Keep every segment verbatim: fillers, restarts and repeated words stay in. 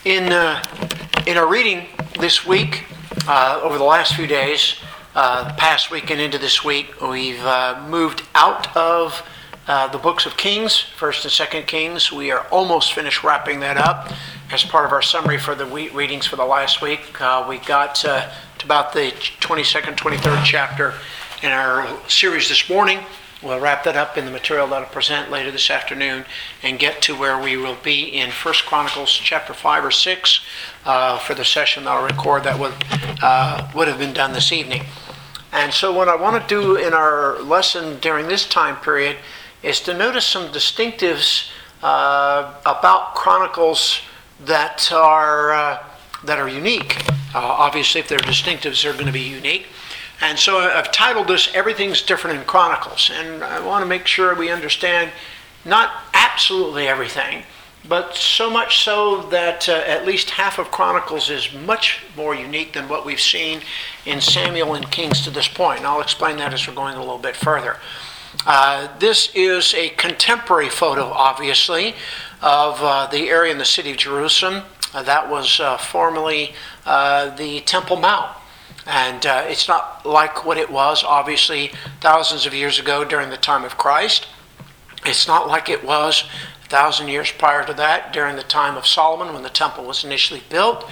In uh, in our reading this week, uh, over the last few days, uh, past week and into this week, we've uh, moved out of uh, the books of Kings, First and Second Kings. We are almost finished wrapping that up. As part of our summary for the week readings for the last week, uh, we got uh, to about the twenty-second, twenty-third chapter in our series this morning. We'll wrap that up in the material that I'll present later this afternoon and get to where we will be in First Chronicles chapter five or six uh, for the session that I'll record that would, uh, would have been done this evening. And so what I want to do in our lesson during this time period is to notice some distinctives uh, about Chronicles that are, uh, that are unique. Uh, obviously, if they're distinctives, they're going to be unique. And so I've titled this, Everything's Different in Chronicles. And I want to make sure we understand not absolutely everything, but so much so that uh, at least half of Chronicles is much more unique than what we've seen in Samuel and Kings to this point. And I'll explain that as we're going a little bit further. Uh, this is a contemporary photo, obviously, of uh, the area in the city of Jerusalem. Uh, that was uh, formerly uh, the Temple Mount. And uh, it's not like what it was, obviously, thousands of years ago during the time of Christ. It's not like it was a thousand years prior to that during the time of Solomon when the temple was initially built,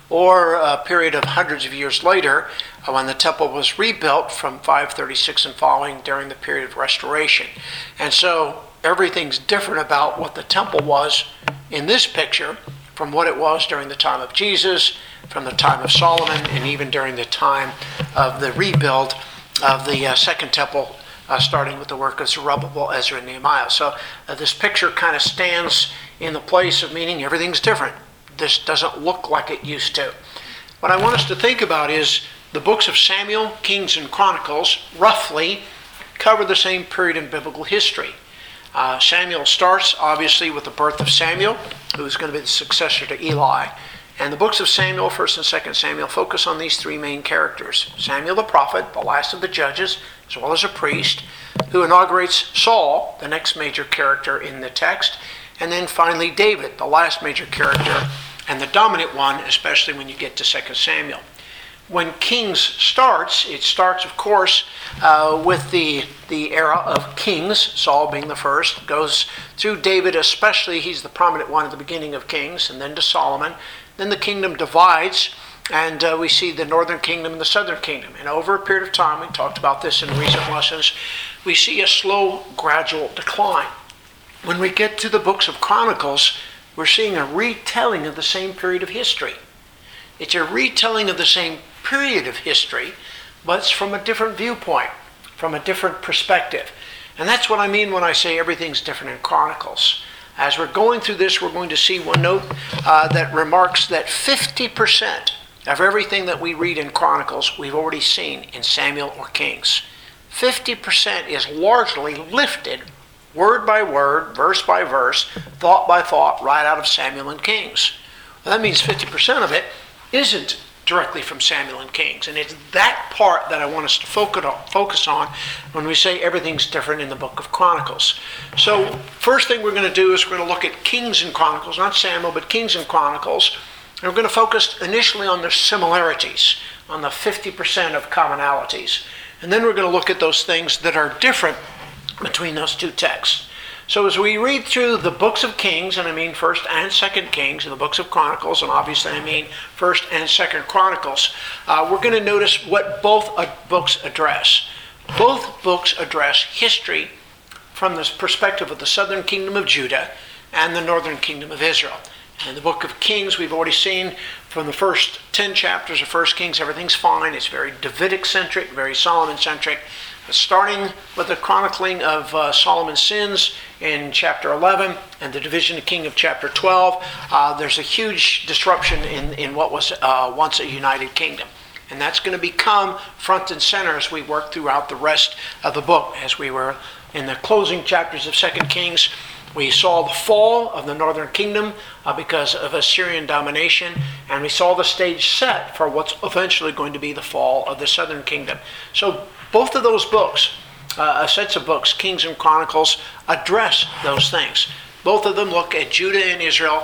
or a period of hundreds of years later uh, when the temple was rebuilt from five thirty-six and following during the period of restoration. And so everything's different about what the temple was in this picture from what it was during the time of Jesus, from the time of Solomon, and even during the time of the rebuild of the uh, Second Temple, uh, starting with the work of Zerubbabel, Ezra, and Nehemiah. So uh, this picture kind of stands in the place of meaning everything's different. This doesn't look like it used to. What I want us to think about is the books of Samuel, Kings, and Chronicles roughly cover the same period in biblical history. Uh, Samuel starts, obviously, with the birth of Samuel, who is going to be the successor to Eli. And the books of Samuel, First and Second Samuel, focus on these three main characters. Samuel the prophet, the last of the judges, as well as a priest, who inaugurates Saul, the next major character in the text. And then finally David, the last major character, and the dominant one, especially when you get to Second Samuel. When Kings starts, it starts, of course, uh, with the, the era of kings, Saul being the first, goes through David especially, he's the prominent one at the beginning of Kings, and then to Solomon. Then the kingdom divides, and uh, we see the northern kingdom and the southern kingdom. And over a period of time, we talked about this in recent lessons, we see a slow, gradual decline. When we get to the books of Chronicles, we're seeing a retelling of the same period of history. It's a retelling of the same period of history, but it's from a different viewpoint, from a different perspective. And that's what I mean when I say everything's different in Chronicles. As we're going through this, we're going to see one note uh, that remarks that fifty percent of everything that we read in Chronicles we've already seen in Samuel or Kings. fifty percent is largely lifted word by word, verse by verse, thought by thought, right out of Samuel and Kings. Well, that means fifty percent of it isn't directly from Samuel and Kings. And it's that part that I want us to focus on when we say everything's different in the book of Chronicles. So first thing we're going to do is we're going to look at Kings and Chronicles, not Samuel, but Kings and Chronicles. And we're going to focus initially on their similarities, on the fifty percent of commonalities. And then we're going to look at those things that are different between those two texts. So as we read through the books of Kings, and I mean First and Second Kings, and the books of Chronicles, and obviously I mean First and Second Chronicles, uh, we're going to notice what both uh, books address. Both books address history from the perspective of the southern kingdom of Judah and the northern kingdom of Israel. And in the book of Kings, we've already seen from the first ten chapters of First Kings, everything's fine. It's very Davidic-centric, very Solomon-centric. Starting with the chronicling of uh, Solomon's sins in chapter eleven and the division of king of chapter twelve, uh, there's a huge disruption in, in what was uh, once a united kingdom. And that's going to become front and center as we work throughout the rest of the book. As we were in the closing chapters of Second Kings, we saw the fall of the northern kingdom uh, because of Assyrian domination, and we saw the stage set for what's eventually going to be the fall of the southern kingdom. So both of those books, uh, sets of books, Kings and Chronicles, address those things. Both of them look at Judah and Israel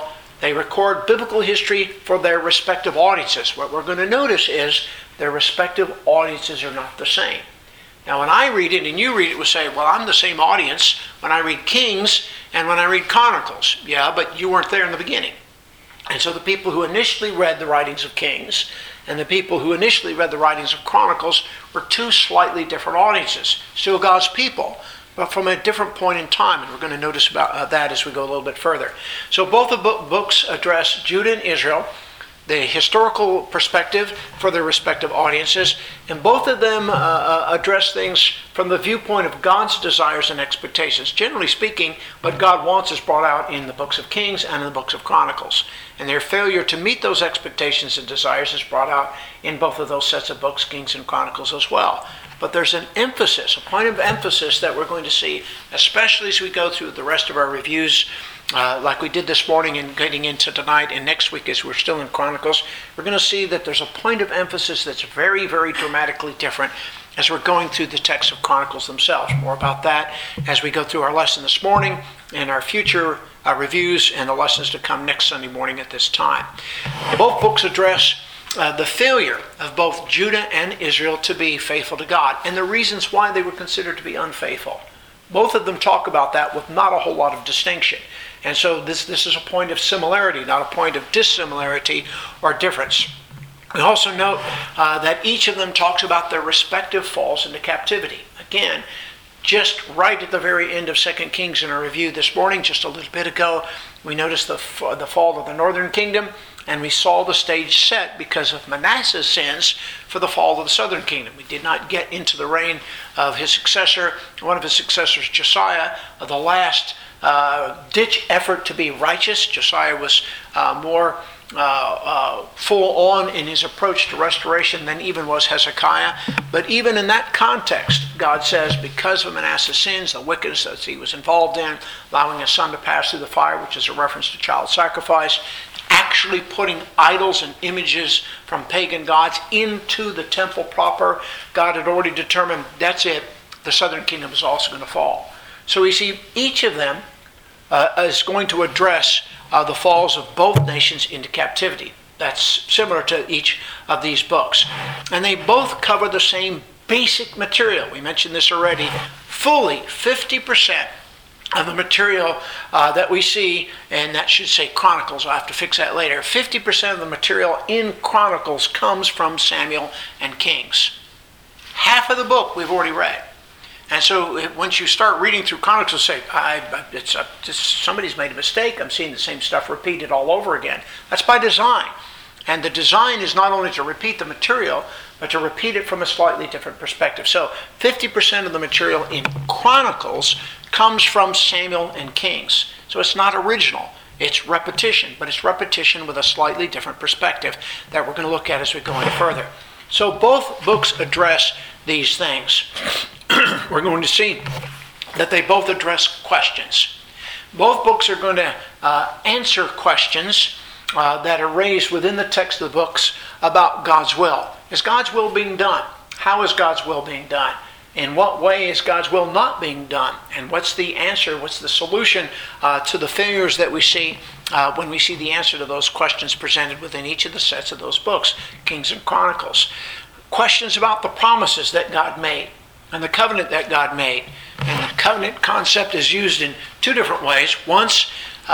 They record biblical history for their respective audiences. What we're going to notice is their respective audiences are not the same. Now, when I read it and you read it, we'll say, well, I'm the same audience when I read Kings and when I read Chronicles. Yeah, but you weren't there in the beginning. And so the people who initially read the writings of Kings and the people who initially read the writings of Chronicles were two slightly different audiences. Still God's people, but from a different point in time. And we're going to notice about uh, that as we go a little bit further. So both the book, books address Judah and Israel, the historical perspective for their respective audiences, and both of them uh, uh, address things from the viewpoint of God's desires and expectations. Generally speaking, what God wants is brought out in the books of Kings and in the books of Chronicles. And their failure to meet those expectations and desires is brought out in both of those sets of books, Kings and Chronicles as well. But there's an emphasis, a point of emphasis that we're going to see, especially as we go through the rest of our reviews, uh, like we did this morning and getting into tonight and next week as we're still in Chronicles. We're going to see that there's a point of emphasis that's very, very dramatically different as we're going through the text of Chronicles themselves. More about that as we go through our lesson this morning and our future uh, reviews and the lessons to come next Sunday morning at this time. Both books address Uh, the failure of both Judah and Israel to be faithful to God and the reasons why they were considered to be unfaithful. Both of them talk about that with not a whole lot of distinction. And so this, this is a point of similarity, not a point of dissimilarity or difference. We also note uh, that each of them talks about their respective falls into captivity. Again, just right at the very end of Second Kings in our review this morning, just a little bit ago, we noticed the, the fall of the northern kingdom, and we saw the stage set because of Manasseh's sins for the fall of the southern kingdom. We did not get into the reign of his successor, one of his successors, Josiah, of the last uh, ditch effort to be righteous. Josiah was uh, more uh, uh, full on in his approach to restoration than even was Hezekiah. But even in that context, God says, because of Manasseh's sins, the wickedness that he was involved in, allowing his son to pass through the fire, which is a reference to child sacrifice, actually putting idols and images from pagan gods into the temple proper, God had already determined that's it. The southern kingdom is also going to fall. So we see each of them uh, is going to address uh, the falls of both nations into captivity. That's similar to each of these books. And they both cover the same basic material. We mentioned this already. Fully fifty percent of the material uh, that we see, and that should say Chronicles, I'll have to fix that later, fifty percent of the material in Chronicles comes from Samuel and Kings. Half of the book we've already read. And so once you start reading through Chronicles, say, I, it's a, it's, somebody's made a mistake, I'm seeing the same stuff repeated all over again. That's by design. And the design is not only to repeat the material, but to repeat it from a slightly different perspective. So fifty percent of the material in Chronicles comes from Samuel and Kings. So it's not original. It's repetition, but it's repetition with a slightly different perspective that we're going to look at as we go any further. So both books address these things. We're going to see that they both address questions. Both books are going to uh, answer questions uh, that are raised within the text of the books about God's will. Is God's will being done? How is God's will being done? In what way is God's will not being done? And what's the answer, what's the solution uh, to the failures that we see uh, when we see the answer to those questions presented within each of the sets of those books, Kings and Chronicles? Questions about the promises that God made and the covenant that God made. And the covenant concept is used in two different ways. Once,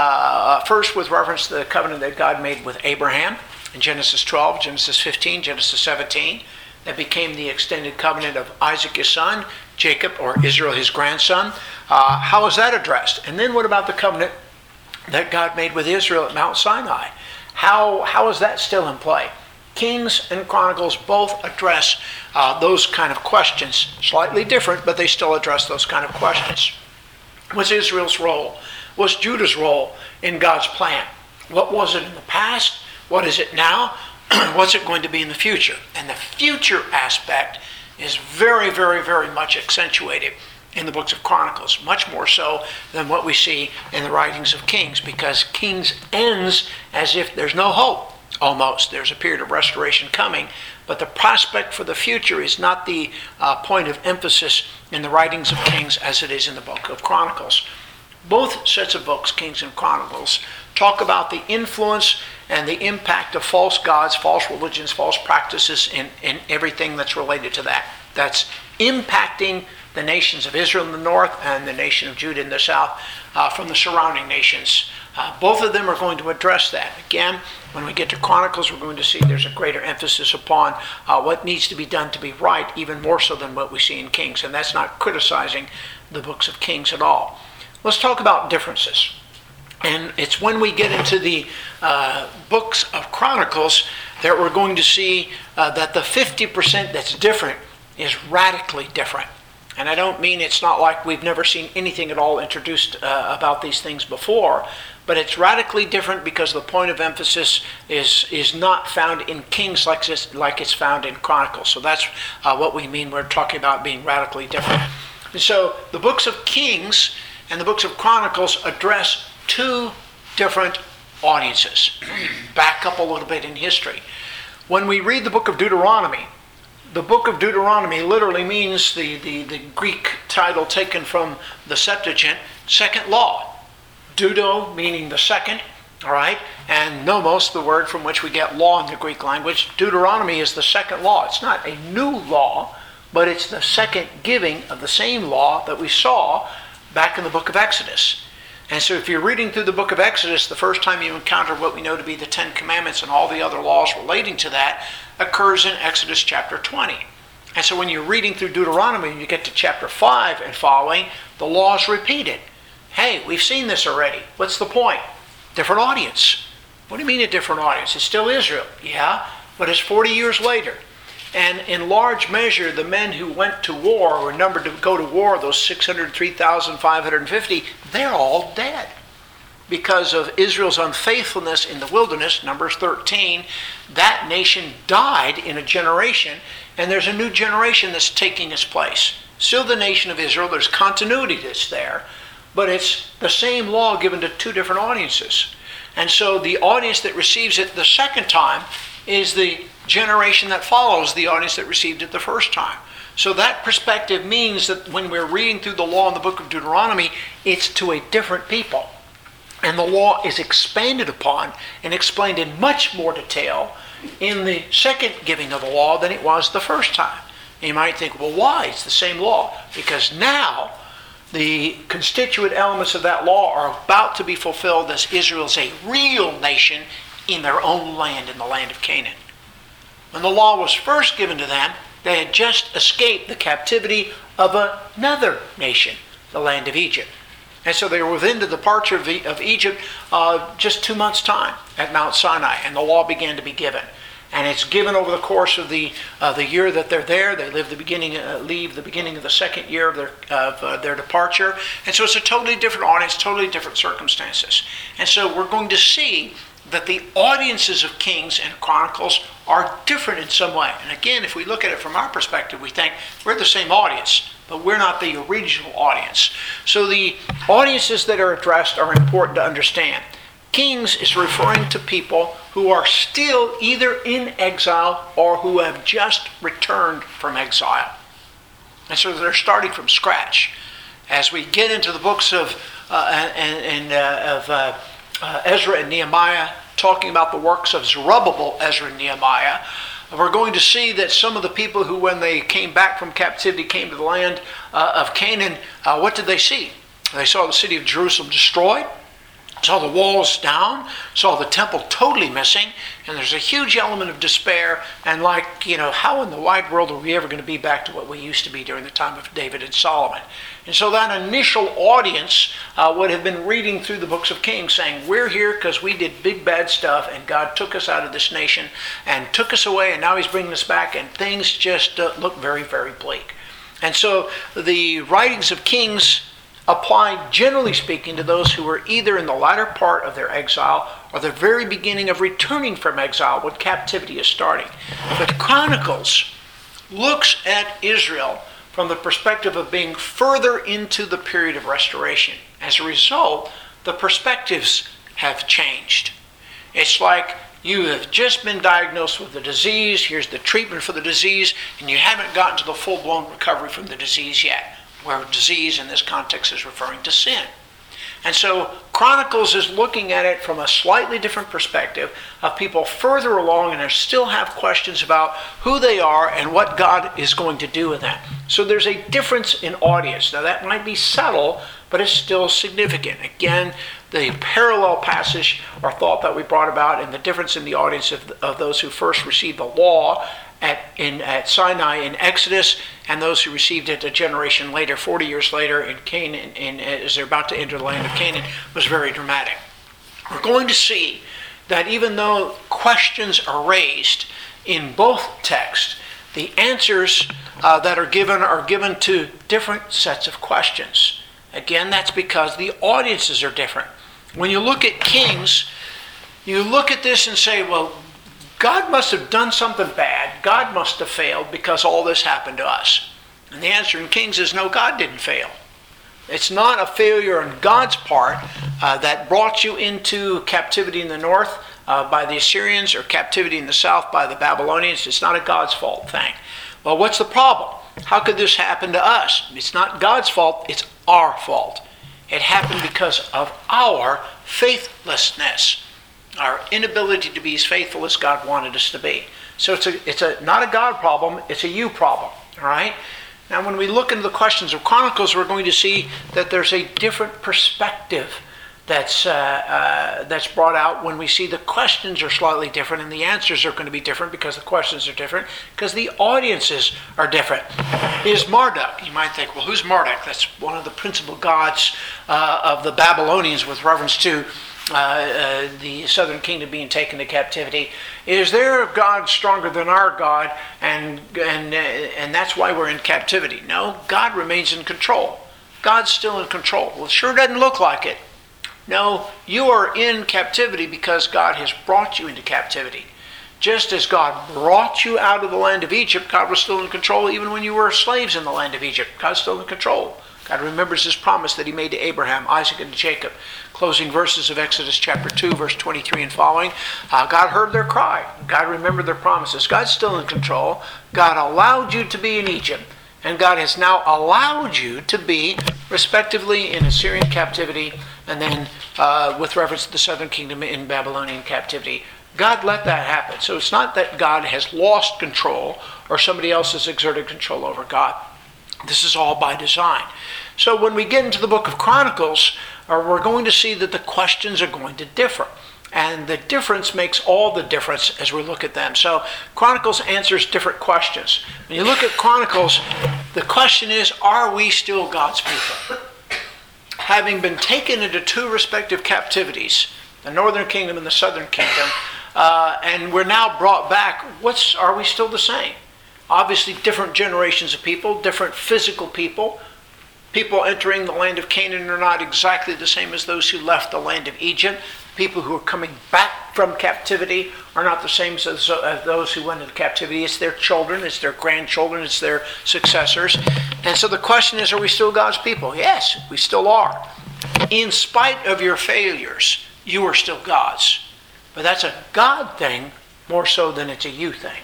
uh, first with reference to the covenant that God made with Abraham in Genesis twelve, Genesis fifteen, Genesis seventeen. That became the extended covenant of Isaac, his son, Jacob, or Israel, his grandson. Uh, how is that addressed? And then what about the covenant that God made with Israel at Mount Sinai? How, how is that still in play? Kings and Chronicles both address uh, those kind of questions. Slightly different, but they still address those kind of questions. What's Israel's role? What's Judah's role in God's plan? What was it in the past? What is it now? What's it going to be in the future? And the future aspect is very, very, very much accentuated in the books of Chronicles, much more so than what we see in the writings of Kings, because Kings ends as if there's no hope, almost. There's a period of restoration coming, but the prospect for the future is not the uh, point of emphasis in the writings of Kings as it is in the book of Chronicles. Both sets of books, Kings and Chronicles, talk about the influence and the impact of false gods, false religions, false practices, and, and everything that's related to that. That's impacting the nations of Israel in the north and the nation of Judah in the south uh, from the surrounding nations. Uh, both of them are going to address that. Again, when we get to Chronicles, we're going to see there's a greater emphasis upon uh, what needs to be done to be right, even more so than what we see in Kings. And that's not criticizing the books of Kings at all. Let's talk about differences. And it's when we get into the uh, books of Chronicles that we're going to see uh, that the fifty percent that's different is radically different. And I don't mean it's not like we've never seen anything at all introduced uh, about these things before, but it's radically different because the point of emphasis is is not found in Kings like this, like it's found in Chronicles. So that's uh, what we mean. We're talking about being radically different. And so the books of Kings and the books of Chronicles address two different audiences. Back up a little bit in history. When we read the book of Deuteronomy, the book of Deuteronomy literally means the, the, the Greek title taken from the Septuagint, second law. Deuto meaning the second, all right, and nomos, the word from which we get law in the Greek language. Deuteronomy is the second law. It's not a new law, but it's the second giving of the same law that we saw back in the book of Exodus. And so if you're reading through the book of Exodus, the first time you encounter what we know to be the Ten Commandments and all the other laws relating to that occurs in Exodus chapter twenty. And so when you're reading through Deuteronomy and you get to chapter five and following, the law is repeated. Hey, we've seen this already. What's the point? Different audience. What do you mean a different audience? It's still Israel. Yeah, but it's forty years later. And in large measure, the men who went to war, were numbered to go to war, those six hundred three thousand five hundred fifty, they're all dead. Because of Israel's unfaithfulness in the wilderness, Numbers thirteen, that nation died in a generation, and there's a new generation that's taking its place. Still the nation of Israel, there's continuity that's there, but it's the same law given to two different audiences. And so the audience that receives it the second time is the generation that follows the audience that received it the first time. So that perspective means that when we're reading through the law in the book of Deuteronomy, it's to a different people. And the law is expanded upon and explained in much more detail in the second giving of the law than it was the first time. And you might think, well, why? It's the same law. Because now the constituent elements of that law are about to be fulfilled as Israel's a real nation in their own land, in the land of Canaan. When the law was first given to them, they had just escaped the captivity of another nation, the land of Egypt. And so they were within the departure of, the, of Egypt uh, just two months' time at Mount Sinai, and the law began to be given. And it's given over the course of the uh, the year that they're there. They live the beginning, uh, leave the beginning of the second year of their of uh, their departure, and so it's a totally different audience, totally different circumstances. And so we're going to see that the audiences of Kings and Chronicles are different in some way. And again, if we look at it from our perspective, we think we're the same audience, but we're not the original audience. So the audiences that are addressed are important to understand. Kings is referring to people who are still either in exile or who have just returned from exile. And so they're starting from scratch. As we get into the books of uh, and, and uh, of uh, uh, Ezra and Nehemiah, talking about the works of Zerubbabel, Ezra and Nehemiah, we're going to see that some of the people who, when they came back from captivity, came to the land uh, of Canaan, uh, what did they see? They saw the city of Jerusalem destroyed, saw the walls down, saw the temple totally missing, and there's a huge element of despair, and like, you know, how in the wide world are we ever going to be back to what we used to be during the time of David and Solomon? And so that initial audience uh, would have been reading through the books of Kings saying, we're here because we did big bad stuff, and God took us out of this nation and took us away, and now he's bringing us back, and things just uh, look very, very bleak. And so the writings of Kings apply, generally speaking, to those who were either in the latter part of their exile or the very beginning of returning from exile when captivity is starting. But Chronicles looks at Israel from the perspective of being further into the period of restoration. As a result, the perspectives have changed. It's like you have just been diagnosed with a disease, here's the treatment for the disease, and you haven't gotten to the full-blown recovery from the disease yet, where disease in this context is referring to sin. And so Chronicles is looking at it from a slightly different perspective of people further along and they still have questions about who they are and what God is going to do with that. So there's a difference in audience. Now that might be subtle, but it's still significant. Again, the parallel passage or thought that we brought about and the difference in the audience of, of those who first received the law at, in, at Sinai in Exodus and those who received it a generation later, forty years later in Canaan, in, as they're about to enter the land of Canaan, was very dramatic. We're going to see that even though questions are raised in both texts, the answers uh, that are given are given to different sets of questions. Again, that's because the audiences are different. When you look at Kings, you look at this and say, well, God must have done something bad. God must have failed because all this happened to us. And the answer in Kings is no, God didn't fail. It's not a failure on God's part uh, that brought you into captivity in the north uh, by the Assyrians or captivity in the south by the Babylonians. It's not a God's fault thing. Well, what's the problem? How could this happen to us? It's not God's fault, it's our fault. It happened because of our faithlessness, our inability to be as faithful as God wanted us to be. So it's a, it's a not a God problem, it's a you problem, all right? Now when we look into the questions of Chronicles, we're going to see that there's a different perspective that's uh, uh, that's brought out when we see the questions are slightly different and the answers are going to be different because the questions are different, because the audiences are different. Is Marduk? You might think, well, who's Marduk? That's one of the principal gods uh, of the Babylonians with reference to uh, uh, the southern kingdom being taken to captivity. Is there a God stronger than our God, and and uh, and that's why we're in captivity? No, God remains in control. God's still in control. Well, it sure doesn't look like it. No, you are in captivity because God has brought you into captivity. Just as God brought you out of the land of Egypt, God was still in control even when you were slaves in the land of Egypt. God's still in control. God remembers his promise that he made to Abraham, Isaac, and Jacob. Closing verses of Exodus chapter two, verse twenty-three and following. Uh, God heard their cry. God remembered their promises. God's still in control. God allowed you to be in Egypt. And God has now allowed you to be, respectively, in Assyrian captivity, and then uh, with reference to the southern kingdom in Babylonian captivity. God let that happen. So it's not that God has lost control or somebody else has exerted control over God. This is all by design. So when we get into the book of Chronicles, uh, we're going to see that the questions are going to differ. And the difference makes all the difference as we look at them. So Chronicles answers different questions. When you look at Chronicles, the question is, are we still God's people? Having been taken into two respective captivities, the northern kingdom and the southern kingdom, uh, and we're now brought back, what's are we still the same? Obviously different generations of people, different physical people. People entering the land of Canaan are not exactly the same as those who left the land of Egypt. People who are coming back from captivity are not the same as those who went into captivity. It's their children, it's their grandchildren, it's their successors. And so the question is, are we still God's people? Yes, we still are. In spite of your failures, you are still God's. But that's a God thing more so than it's a you thing.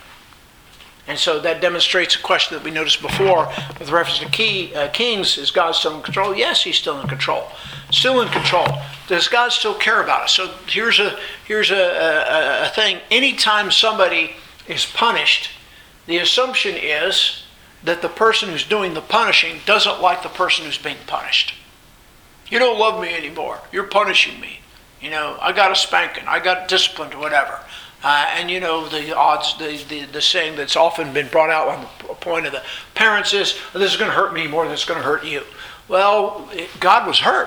And so that demonstrates a question that we noticed before with reference to key, uh, kings. Is God still in control? Yes, he's still in control. Still in control. Does God still care about us? So here's a here's a, a, a thing. Anytime somebody is punished, the assumption is that the person who's doing the punishing doesn't like the person who's being punished. You don't love me anymore. You're punishing me. You know, I got a spanking. I got disciplined or whatever. Uh, and you know, the odds, the, the, the saying that's often been brought out on the point of the parents is, oh, this is going to hurt me more than it's going to hurt you. Well, it, God was hurt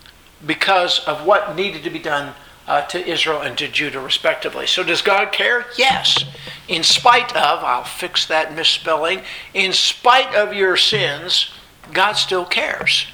because of what needed to be done uh, to Israel and to Judah respectively. So does God care? Yes. In spite of, I'll fix that misspelling, in spite of your sins, God still cares.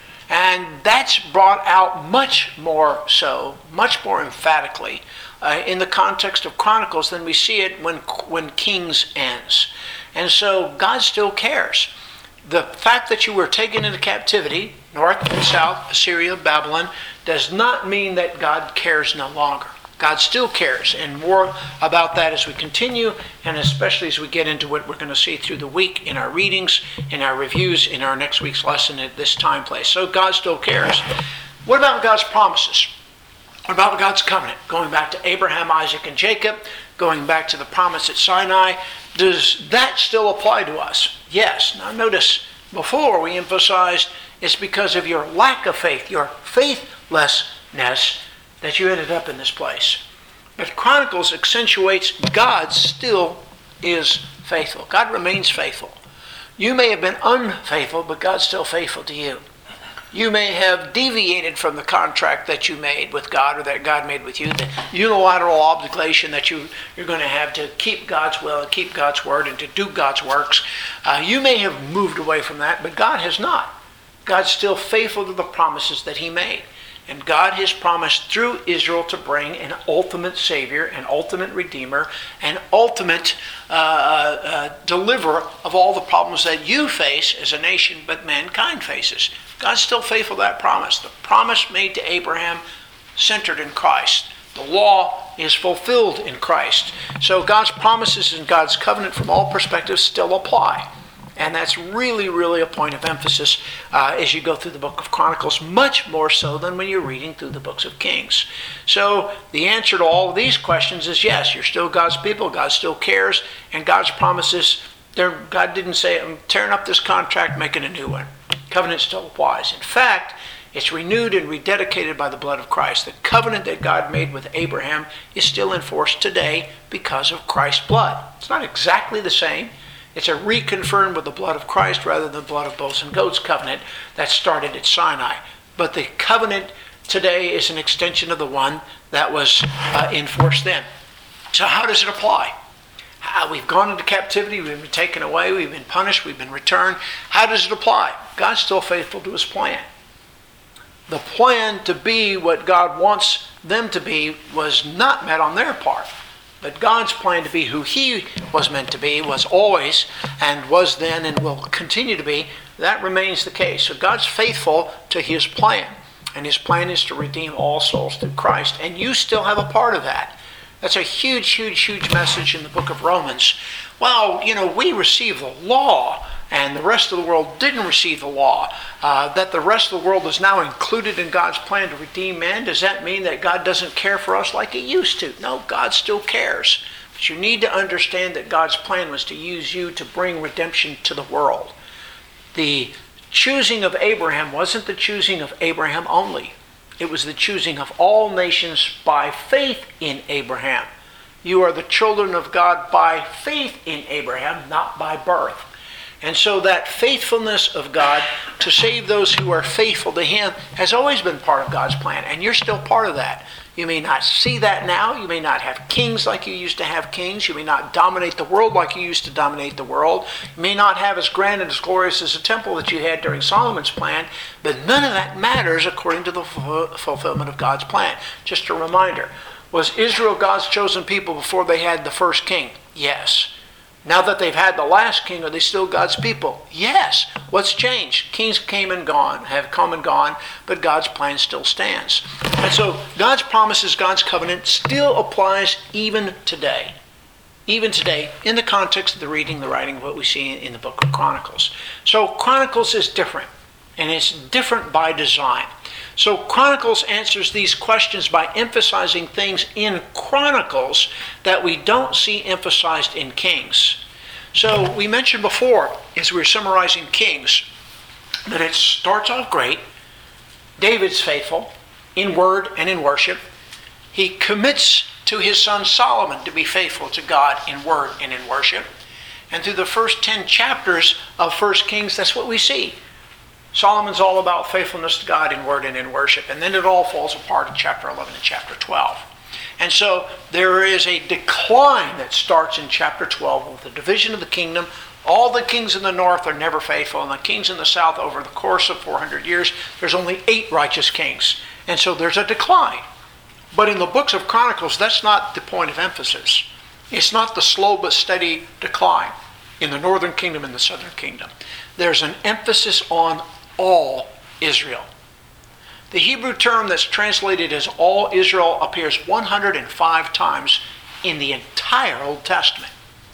And that's brought out much more so, much more emphatically uh, in the context of Chronicles than we see it when when Kings ends. And so God still cares. The fact that you were taken into captivity, north and south, Assyria, Babylon, does not mean that God cares no longer. God still cares, and more about that as we continue, and especially as we get into what we're going to see through the week in our readings, in our reviews, in our next week's lesson at this time place. So God still cares. What about God's promises? What about God's covenant? Going back to Abraham, Isaac, and Jacob, going back to the promise at Sinai, does that still apply to us? Yes. Now notice, before we emphasized it's because of your lack of faith, your faithlessness, that you ended up in this place. But Chronicles accentuates God still is faithful. God remains faithful. You may have been unfaithful, but God's still faithful to you. You may have deviated from the contract that you made with God or that God made with you, the unilateral obligation that you, you're going to have to keep God's will and keep God's word and to do God's works. Uh, you may have moved away from that, but God has not. God's still faithful to the promises that he made. And God has promised through Israel to bring an ultimate Savior, an ultimate Redeemer, an ultimate uh, uh, deliverer of all the problems that you face as a nation, but mankind faces. God's still faithful to that promise. The promise made to Abraham centered in Christ. The law is fulfilled in Christ. So God's promises and God's covenant from all perspectives still apply. And that's really, really a point of emphasis uh, as you go through the book of Chronicles, much more so than when you're reading through the books of Kings. So the answer to all of these questions is yes, you're still God's people, God still cares, and God's promises, God didn't say, I'm tearing up this contract, making a new one. Covenant still applies. In fact, it's renewed and rededicated by the blood of Christ. The covenant that God made with Abraham is still in force today because of Christ's blood. It's not exactly the same. It's a reconfirmed with the blood of Christ rather than the blood of bulls and goats covenant that started at Sinai. But the covenant today is an extension of the one that was uh, in force then. So how does it apply? Uh, we've gone into captivity, we've been taken away, we've been punished, we've been returned. How does it apply? God's still faithful to his plan. The plan to be what God wants them to be was not met on their part. But God's plan to be who he was meant to be, was always, and was then, and will continue to be, that remains the case. So God's faithful to his plan. And his plan is to redeem all souls through Christ. And you still have a part of that. That's a huge, huge, huge message in the book of Romans. Well, you know, we receive the law, and the rest of the world didn't receive the law. Uh, that the rest of the world is now included in God's plan to redeem man. Does that mean that God doesn't care for us like he used to? No, God still cares. But you need to understand that God's plan was to use you to bring redemption to the world. The choosing of Abraham wasn't the choosing of Abraham only. It was the choosing of all nations by faith in Abraham. You are the children of God by faith in Abraham, not by birth. And so that faithfulness of God to save those who are faithful to him has always been part of God's plan. And you're still part of that. You may not see that now. You may not have kings like you used to have kings. You may not dominate the world like you used to dominate the world. You may not have as grand and as glorious as a temple that you had during Solomon's plan. But none of that matters according to the fulfillment of God's plan. Just a reminder. Was Israel God's chosen people before they had the first king? Yes. Now that they've had the last king, are they still God's people? Yes. What's changed? Kings came and gone, have come and gone, but God's plan still stands. And so God's promises, God's covenant still applies even today. Even today, in the context of the reading, the writing of what we see in the book of Chronicles. So Chronicles is different, and it's different by design. So Chronicles answers these questions by emphasizing things in Chronicles that we don't see emphasized in Kings. So we mentioned before, as we were summarizing Kings, that it starts off great. David's faithful in word and in worship. He commits to his son Solomon to be faithful to God in word and in worship. And through the first ten chapters of First Kings, that's what we see. Solomon's all about faithfulness to God in word and in worship. And then it all falls apart in chapter eleven and chapter twelve. And so there is a decline that starts in chapter twelve with the division of the kingdom. All the kings in the north are never faithful, and the kings in the south, over the course of four hundred years, there's only eight righteous kings. And so there's a decline. But in the books of Chronicles, that's not the point of emphasis. It's not the slow but steady decline in the northern kingdom and the southern kingdom. There's an emphasis on all Israel. The Hebrew term that's translated as all Israel appears one hundred five times in the entire Old Testament.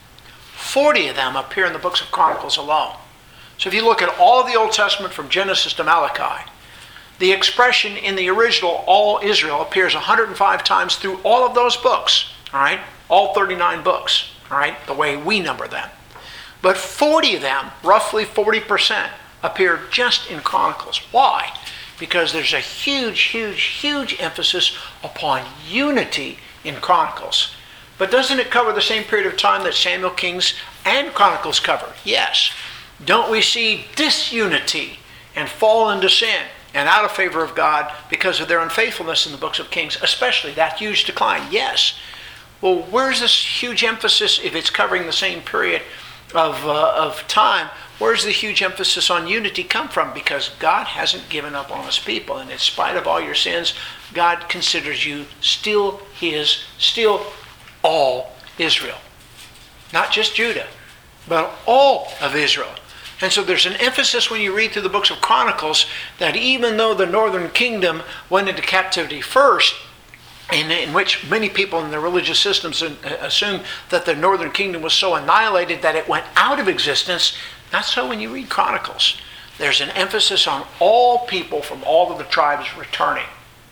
forty of them appear in the books of Chronicles alone. So if you look at all of the Old Testament from Genesis to Malachi, The expression in the original, all Israel, appears one hundred five times through all of those books, all right? All thirty-nine books, all right? The way we number them. But forty of them, roughly forty percent, appear just in Chronicles. Why? Because there's a huge, huge, huge emphasis upon unity in Chronicles. But doesn't it cover the same period of time that Samuel, Kings, and Chronicles cover? Yes. Don't we see disunity and fall into sin and out of favor of God because of their unfaithfulness in the books of Kings, especially that huge decline? Yes. Well, where's this huge emphasis if it's covering the same period of, uh, of time? Where's the huge emphasis on unity come from? Because God hasn't given up on his people. And in spite of all your sins, God considers you still his, still all Israel. Not just Judah, but all of Israel. And so there's an emphasis when you read through the books of Chronicles that even though the northern kingdom went into captivity first, in, in which many people in their religious systems assume that the northern kingdom was so annihilated that it went out of existence, not so when you read Chronicles. There's an emphasis on all people from all of the tribes returning.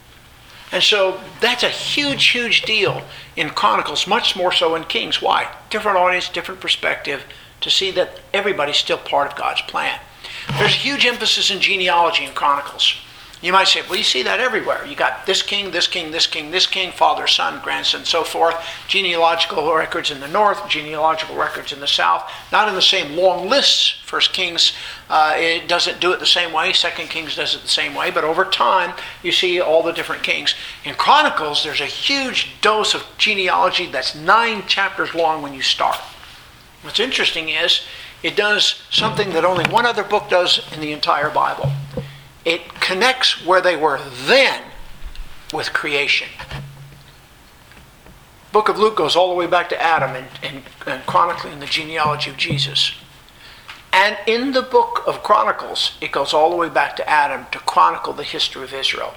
And so that's a huge, huge deal in Chronicles, much more so in Kings. Why? Different audience, different perspective, to see that everybody's still part of God's plan. There's a huge emphasis in genealogy in Chronicles. You might say, well, you see that everywhere. You got this king, this king, this king, this king, father, son, grandson, so forth. Genealogical records in the north, genealogical records in the south. Not in the same long lists. First Kings, uh, it doesn't do it the same way. Second Kings does it the same way. But over time, you see all the different kings. In Chronicles, there's a huge dose of genealogy that's nine chapters long when you start. What's interesting is, it does something that only one other book does in the entire Bible. It connects where they were then with creation. Book of Luke goes all the way back to Adam and, and, and chronicling the genealogy of Jesus. And in the book of Chronicles, it goes all the way back to Adam to chronicle the history of Israel.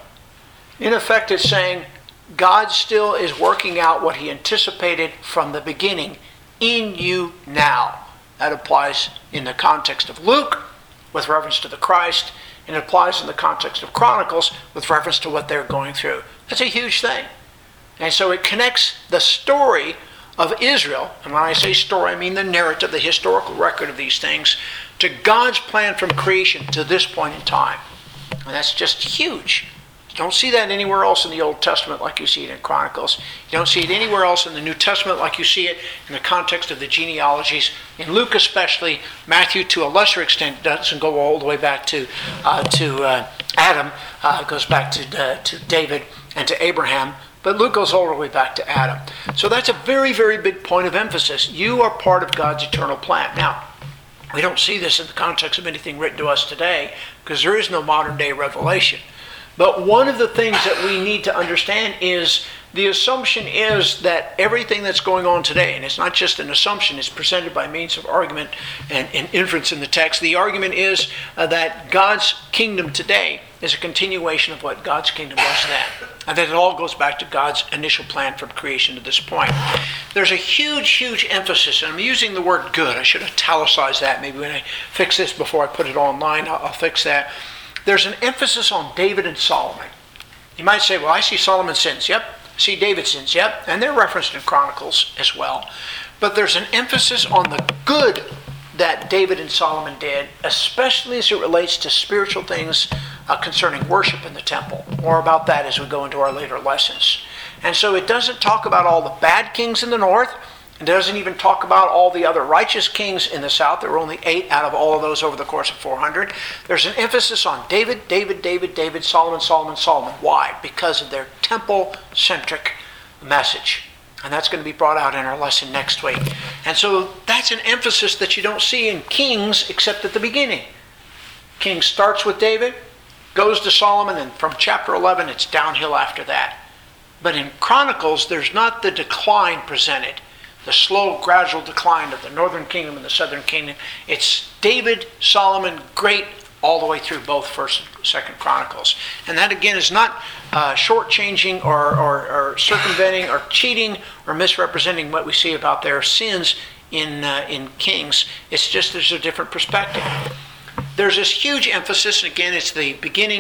In effect, it's saying God still is working out what he anticipated from the beginning in you now. That applies in the context of Luke with reference to the Christ, and it applies in the context of Chronicles with reference to what they're going through. That's a huge thing. And so it connects the story of Israel, and when I say story, I mean the narrative, the historical record of these things, to God's plan from creation to this point in time. And that's just huge. You don't see that anywhere else in the Old Testament like you see it in Chronicles. You don't see it anywhere else in the New Testament like you see it in the context of the genealogies. In Luke especially, Matthew to a lesser extent doesn't go all the way back to uh, to uh, Adam. Uh, it goes back to, uh, to David and to Abraham. But Luke goes all the way back to Adam. So that's a very, very big point of emphasis. You are part of God's eternal plan. Now, we don't see this in the context of anything written to us today because there is no modern day revelation. But one of the things that we need to understand is the assumption is that everything that's going on today, and it's not just an assumption, it's presented by means of argument and, and inference in the text. The argument is uh, that God's kingdom today is a continuation of what God's kingdom was then. And that it all goes back to God's initial plan from creation to this point. There's a huge, huge emphasis, and I'm using the word good. I should italicize that. Maybe when I fix this before I put it online, I'll, I'll fix that. There's an emphasis on David and Solomon. You might say, well, I see Solomon's sins. Yep. I see David's sins. Yep. And they're referenced in Chronicles as well. But there's an emphasis on the good that David and Solomon did, especially as it relates to spiritual things uh, concerning worship in the temple. More about that as we go into our later lessons. And so it doesn't talk about all the bad kings in the north. It doesn't even talk about all the other righteous kings in the south. There were only eight out of all of those over the course of four hundred. There's an emphasis on David, David, David, David, Solomon, Solomon, Solomon. Why? Because of their temple-centric message. And that's going to be brought out in our lesson next week. And so that's an emphasis that you don't see in Kings except at the beginning. Kings starts with David, goes to Solomon, and from chapter eleven it's downhill after that. But in Chronicles, there's not the decline presented. The slow, gradual decline of the northern kingdom and the southern kingdom. It's David, Solomon, great, all the way through both First and Second Chronicles. And that, again, is not uh, shortchanging or, or, or circumventing or cheating or misrepresenting what we see about their sins in, uh, in Kings. It's just there's a different perspective. There's this huge emphasis, and again, it's the beginning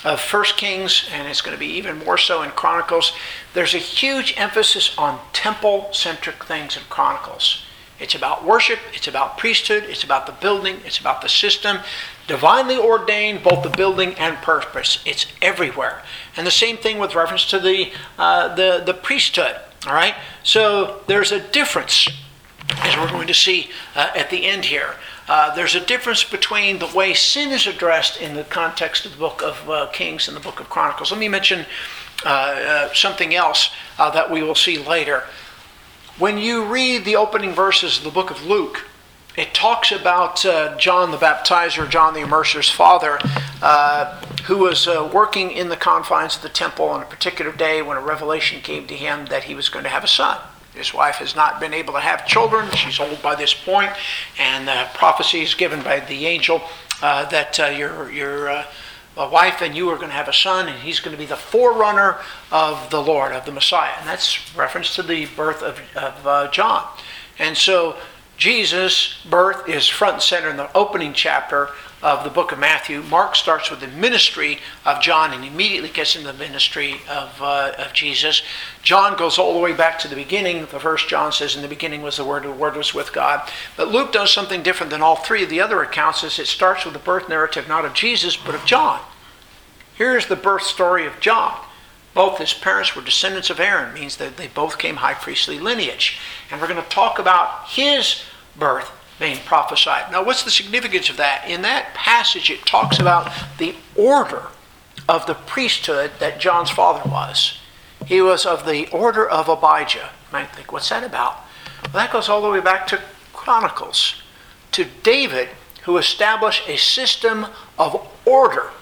of First Kings, and it's going to be even more so in Chronicles, there's a huge emphasis on temple-centric things in Chronicles. It's about worship, it's about priesthood, it's about the building, it's about the system, divinely ordained, both the building and purpose. It's everywhere. And the same thing with reference to the uh, the, the priesthood. All right? So there's a difference, as we're going to see uh, at the end here. Uh, there's a difference between the way sin is addressed in the context of the book of uh, Kings and the book of Chronicles. Let me mention uh, uh, something else uh, that we will see later. When you read the opening verses of the book of Luke, it talks about uh, John the Baptizer, John the Immerser's father, uh, who was uh, working in the confines of the temple on a particular day when a revelation came to him that he was going to have a son. His wife has not been able to have children. She's old by this point, and the prophecy is given by the angel uh, that uh, your your uh, wife and you are going to have a son, and he's going to be the forerunner of the Lord, of the Messiah. And that's reference to the birth of, of uh, John. And so Jesus' birth is front and center in the opening chapter of the book of Matthew. Mark starts with the ministry of John and immediately gets into the ministry of, uh, of Jesus. John goes all the way back to the beginning. The first John says, in the beginning was the Word, and the Word was with God. But Luke does something different than all three of the other accounts, as it starts with the birth narrative not of Jesus, but of John. Here's the birth story of John. Both his parents were descendants of Aaron, means that they both came high priestly lineage. And we're going to talk about his birth being prophesied. Now, what's the significance of that? In that passage, it talks about the order of the priesthood that John's father was. He was of the order of Abijah. You might think, what's that about? Well, that goes all the way back to Chronicles, to David, who established a system of order,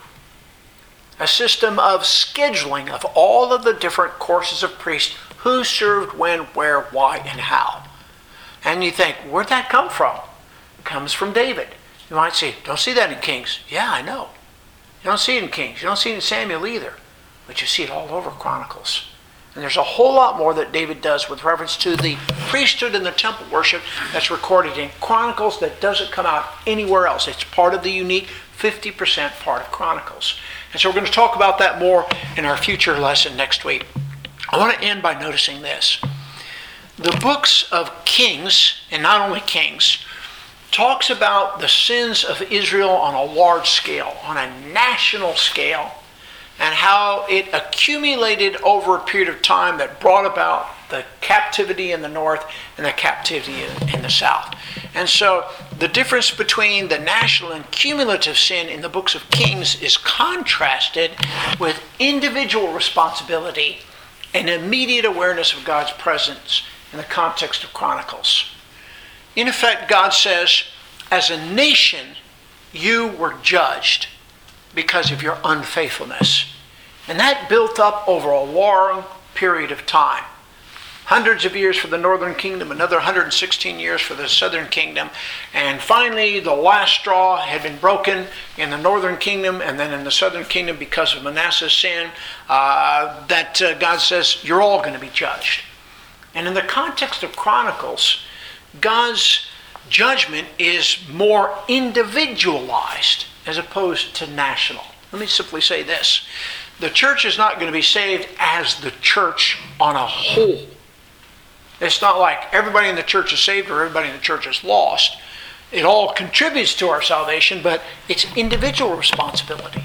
a system of scheduling of all of the different courses of priests, who served when, where, why, and how. And you think, where'd that come from? It comes from David. You might say, don't see that in Kings. Yeah, I know. You don't see it in Kings. You don't see it in Samuel either. But you see it all over Chronicles. And there's a whole lot more that David does with reference to the priesthood and the temple worship that's recorded in Chronicles that doesn't come out anywhere else. It's part of the unique fifty percent part of Chronicles. And so we're going to talk about that more in our future lesson next week. I want to end by noticing this. The books of Kings, and not only Kings, talks about the sins of Israel on a large scale, on a national scale, and how it accumulated over a period of time that brought about the captivity in the north and the captivity in the south. And so the difference between the national and cumulative sin in the books of Kings is contrasted with individual responsibility and immediate awareness of God's presence in the context of Chronicles. In effect, God says, as a nation, you were judged because of your unfaithfulness. And that built up over a long period of time. Hundreds of years for the northern kingdom, another one hundred sixteen years for the southern kingdom. And finally, the last straw had been broken in the northern kingdom and then in the southern kingdom because of Manasseh's sin, uh, that uh, God says, you're all going to be judged. And in the context of Chronicles, God's judgment is more individualized as opposed to national. Let me simply say this. The church is not going to be saved as the church on a whole. It's not like everybody in the church is saved or everybody in the church is lost. It all contributes to our salvation, but it's individual responsibility.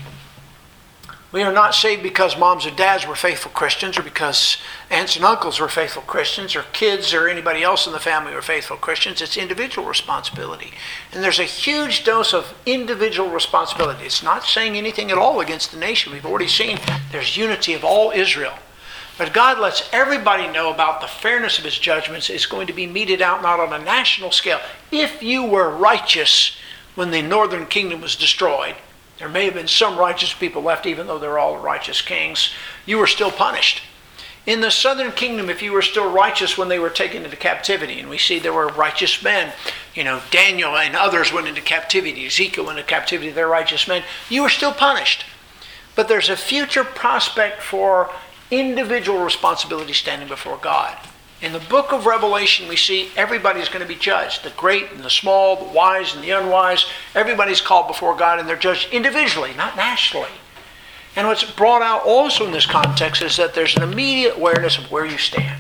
We are not saved because moms and dads were faithful Christians, or because aunts and uncles were faithful Christians, or kids or anybody else in the family were faithful Christians. It's individual responsibility. And there's a huge dose of individual responsibility. It's not saying anything at all against the nation. We've already seen there's unity of all Israel. But God lets everybody know about the fairness of his judgments is going to be meted out not on a national scale. If you were righteous when the northern kingdom was destroyed, there may have been some righteous people left, even though they're all righteous kings, you were still punished. In the southern kingdom, if you were still righteous when they were taken into captivity, and we see there were righteous men, you know, Daniel and others went into captivity, Ezekiel went into captivity, they're righteous men, you were still punished. But there's a future prospect for individual responsibility standing before God. In the book of Revelation, we see everybody's going to be judged. The great and the small, the wise and the unwise. Everybody's called before God, and they're judged individually, not nationally. And what's brought out also in this context is that there's an immediate awareness of where you stand.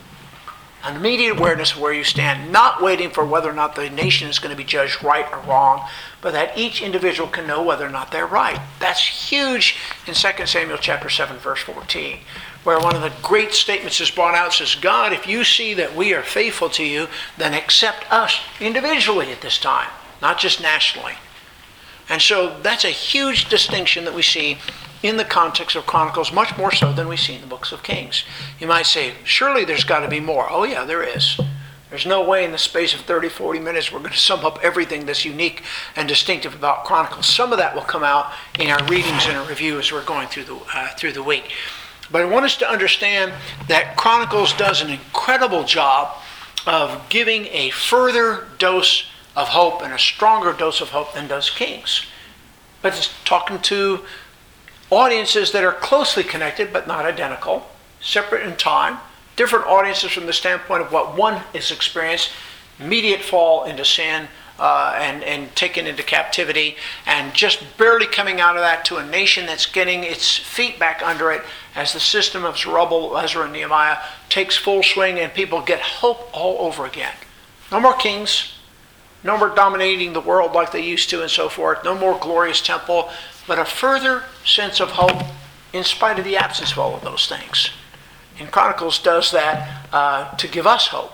An immediate awareness of where you stand, not waiting for whether or not the nation is going to be judged right or wrong, but that each individual can know whether or not they're right. That's huge in Second Samuel chapter seven, verse fourteen, where one of the great statements is brought out, says, God, if you see that we are faithful to you, then accept us individually at this time, not just nationally. And so that's a huge distinction that we see in the context of Chronicles, much more so than we see in the books of Kings. You might say, surely there's got to be more. Oh yeah, there is. There's no way in the space of thirty, forty minutes we're going to sum up everything that's unique and distinctive about Chronicles. Some of that will come out in our readings and our review as we're going through the, uh, through the week. But I want us to understand that Chronicles does an incredible job of giving a further dose of hope and a stronger dose of hope than does Kings. But it's talking to audiences that are closely connected but not identical, separate in time, different audiences from the standpoint of what one is experienced, immediate fall into sin uh, and, and taken into captivity, and just barely coming out of that to a nation that's getting its feet back under it as the system of Zerubbabel, Ezra, and Nehemiah takes full swing and people get hope all over again. No more kings, no more dominating the world like they used to and so forth, no more glorious temple, but a further sense of hope in spite of the absence of all of those things. And Chronicles does that uh, to give us hope.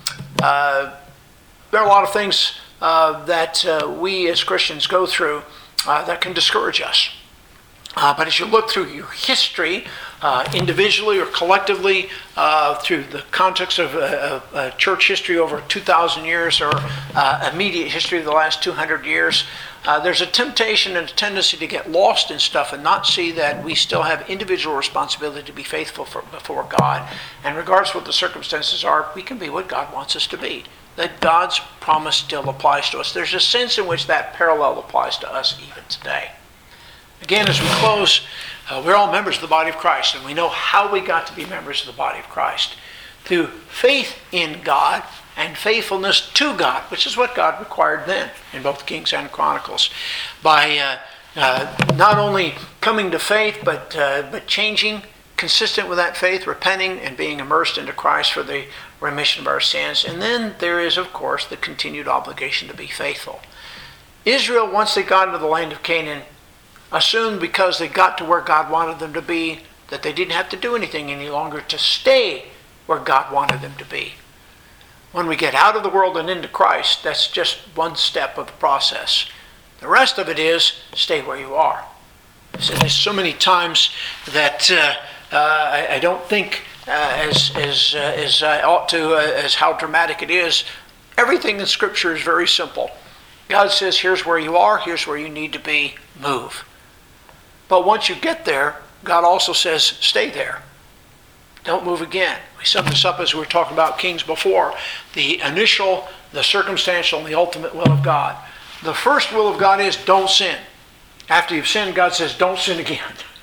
Uh, there are a lot of things uh, that uh, we as Christians go through uh, that can discourage us. Uh, but as you look through your history, uh, individually or collectively, uh, through the context of uh, uh, church history over two thousand years or uh, immediate history of the last two hundred years, uh, there's a temptation and a tendency to get lost in stuff and not see that we still have individual responsibility to be faithful for, before God. And regardless of what the circumstances are, we can be what God wants us to be. That God's promise still applies to us. There's a sense in which that parallel applies to us even today. Again, as we close, uh, we're all members of the body of Christ, and we know how we got to be members of the body of Christ. Through faith in God and faithfulness to God, which is what God required then in both Kings and Chronicles. By uh, uh, not only coming to faith, but, uh, but changing, consistent with that faith, repenting and being immersed into Christ for the remission of our sins. And then there is, of course, the continued obligation to be faithful. Israel, once they got into the land of Canaan, assumed because they got to where God wanted them to be, that they didn't have to do anything any longer to stay where God wanted them to be. When we get out of the world and into Christ, that's just one step of the process. The rest of it is stay where you are. So there's so many times that uh, uh, I, I don't think uh, as, as, uh, as I ought to, uh, as how dramatic it is. Everything in Scripture is very simple. God says, here's where you are, here's where you need to be, move. But once you get there, God also says, stay there. Don't move again. We sum this up as we were talking about Kings before. The initial, the circumstantial, and the ultimate will of God. The first will of God is don't sin. After you've sinned, God says, don't sin again.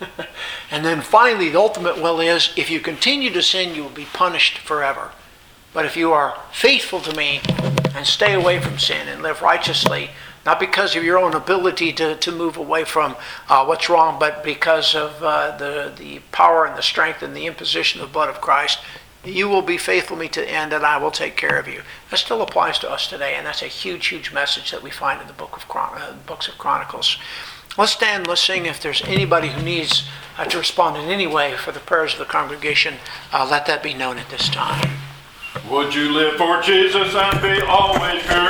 And then finally, the ultimate will is, if you continue to sin, you will be punished forever. But if you are faithful to me and stay away from sin and live righteously, not because of your own ability to, to move away from uh, what's wrong, but because of uh, the, the power and the strength and the imposition of the blood of Christ, you will be faithful to me to the end, and I will take care of you. That still applies to us today, and that's a huge, huge message that we find in the book of Chron- uh, books of Chronicles. Let's stand, let's sing. If there's anybody who needs uh, to respond in any way for the prayers of the congregation, uh, let that be known at this time. Would you live for Jesus and be always pure?